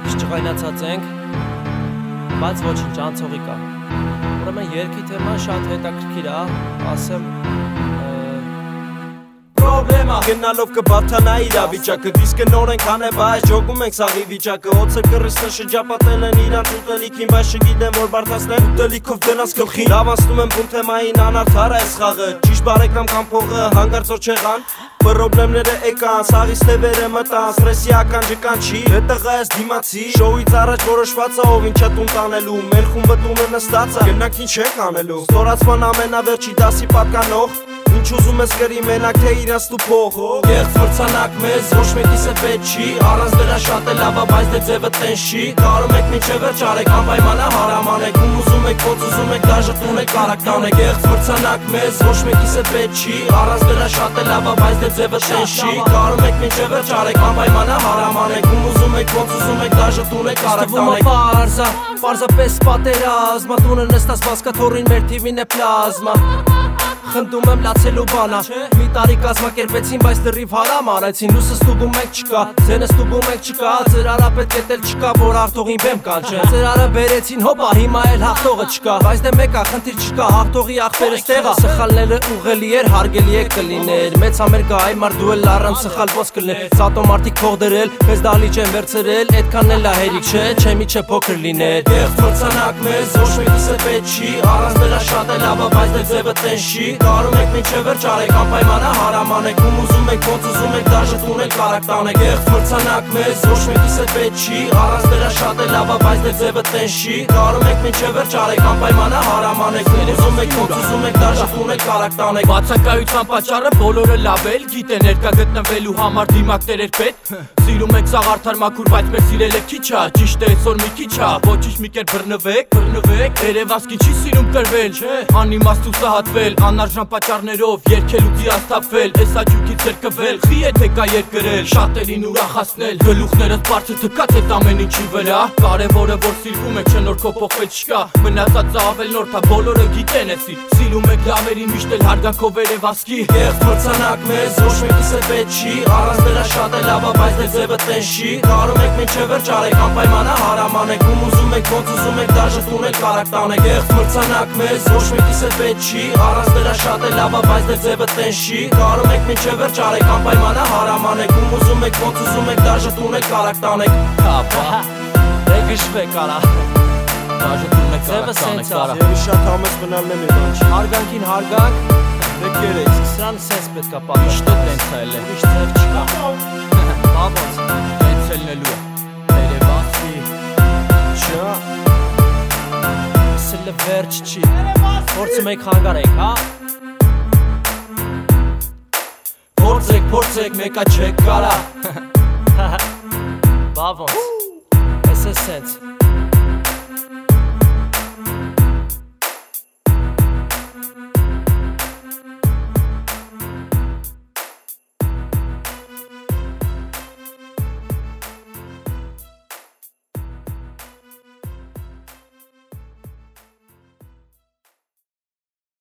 քիչ ջղայնացած ենք, բայց ոչինչ, անցողի կա։ Ուրեմն երգի թեման շատ հետաքրքիր է, ասեմ Գնալով կբարթանա իրավիճակը Դիսկը նոր ենք հանե բայց ջոգում ենք սաղի վիճակը Օծը կռիսը շրջապատել են իրանց ուտելիքին Բայց չգիտեմ որ բարդացնեն ուտելիքով դրանց գլխին Լավ անցնում եմ բուն թեմային անարդար է սխաղը Ճիշտ բարեկամ կամ փողը հանգարց որ չեղան Պրոբլեմները եկան, սաղից թևերը մտան Ստրեսի ականջական չի, հետղա ես դիմացի Շոուից առաջ որոշվածա ով ինչա տուն տանելու Մեր խումբը տունը նստացա, գնանք ինչ ենք անելու Ստորացման ամենավերջի դասի պատկանող Ինչ ուզում ես կրի մենակ թե իրանց տուփող Երբ մրցանակ մեզ ոչ մեկիս է պետք չի Առանց դրա շատ է լավ բայց դե ձևը տենց չի Կարում եք մինչև վերջ արեք անպայմանա հարամանեք Ում ուզում եք ոնց ուզում եք դաժե տուն եք կարակ տանեք Երբ մրցանակ մեզ ոչ մեկիս է պետք չի Առանց դրա շատ է լավ բայց դե ձևը տենց չի Կարում եք մինչև վերջ արեք անպայմանա հարամանեք Ում ուզում եք ոնց ուզում եք դաժե տուն եք կարակ տանեք Պարզապես պատերազմա տունը նստած բասկաթոռին մեր թիվին է պլազմա Խնդում եմ լացելու բանա Մի տարի կազմակերպեցին, բայց դրիվ հարամ արեցին Լուսը ստուգում եք չկա, ձենը ստուգում եք չկա Ծրարա պետք է տել չկա, որ հաղթողին բեմ կանչեն Ծրարը բերեցին, հոպա, հիմա էլ հաղթողը չկա Բայց դե մեկա, խնդիր չկա, հաղթողի աղբերը ստեղա Սխալները ուղղելի էր, հարգելի է կլիներ Մեծ ամերկա այ մարդ դու էլ առանց սխալ ոնց կլներ Սատո մարդիկ փող դրել, մեզ դահլիճ են վերցրել Էդքան էլ հերիք չէ, չէ միչե փոքր լիներ Երբ մրցանակ մեզ ոչ մեկիս է պետք չի Առանց դրա շատ է լավ, բայց դե ձևը տենց չի Կարում եք մինչև վերջ արեք անպայմանա հարամանեք Ում ուզում եք ոնց ուզում եք դաժե տուն եք կարակ տանեք Երբ մրցանակ մեզ ոչ մեկիս է պետք չի Առանց դրա շատ է լավ բայց դե ձևը տենց չի Կարում եք մինչև վերջ արեք անպայմանա հարամանեք Ում ուզում եք ոնց ուզում եք դաժե տուն եք կարակ տանեք Բացակայության պատճառը բոլորը լավ էլ գիտեն Ներկա գտնվելու համար դիմակներ էր պետք Սիրում եք սաղ արդար մաքուր բայց մեր սիրելը քիչ ա Ճիշտ է այսօր մի քիչ ա Ոչինչ մի կեր բռնվեք Երևանցի չի սիրում կրվել Անիմաստ ու սահատվել Անարժան պատճառներով երկելու ձիաստափվել Էս աճուկից երկվել Խի է թե կա երկրել Շատերին ուրախացնել Գլուխներըդ բարձր թքած էդ ամեն ինչի վրա Կարևորը որ սիրվում եք չնորքով փոխվել չկա Մնացածը ավել նորդ ա բոլորը գիտեն էսի Սիրում եք լավերին միշտ էլ հարգանքով երևանցի Երբ մրցանակ մեզ ոչ մեկիս է պետք չի Առանց դրա շատ է լավ բայց դե ձևը տենց չի Կարում եք մինչև վերջ արեք անպայմանա հարամանեք Ում ուզում եք ոնց ուզում եք դաժե տուն եք կարակ տանեք Երբ մրցանակ մեզ ոչ մեկիս է պետք չի Առանց դրա շատ է լավ բայց դե ձևը տենց չի Կարում եք մինչև վերջ արեք անպայմանա հարամանեք Ում ուզում եք ոնց ուզում եք դաժե տուն եք կարակ տանեք Հապա, դե գշվեք արա Դաժե տուն եք կարակ տանեք արա Եվի շատ համես մնալն եմ եվանչ Հարգանքին հարգանք Դե կերեք Սրան սենց պետք է պատաշ Միշտ է տենց էլ է Ուրիշ ձև չկա Բաբոց Տենց ելնելու է Երևանցի Չա Սլը վերջ չի Փորձում եք հանգարեք, հա Փորձեք, մեկա չեք կարա Բա ոնց, ես է սենց